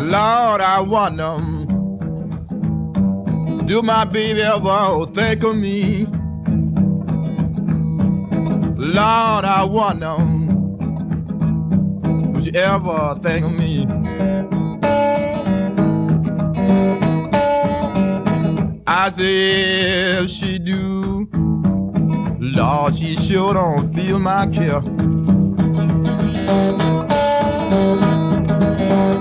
Lord, I wonder, do my baby ever think of me? Lord, I wonder, would you ever think of me? I say if she do, Lord, she sure don't feel my care.